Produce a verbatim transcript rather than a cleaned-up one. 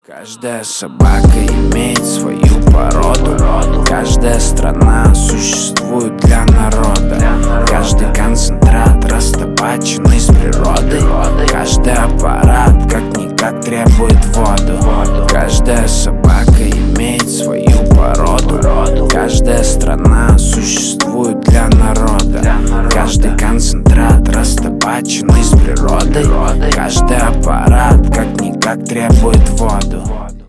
Каждая собака имеет свою породу. Каждая страна существует для народа. Каждый концентрат растопачен из природы. Каждый аппарат как-никак требует воду. Каждая собака имеет свою породу. Каждая страна существует для народа. Каждый концентрат растопачен из природы. Каждый аппарат как-никак требует воду.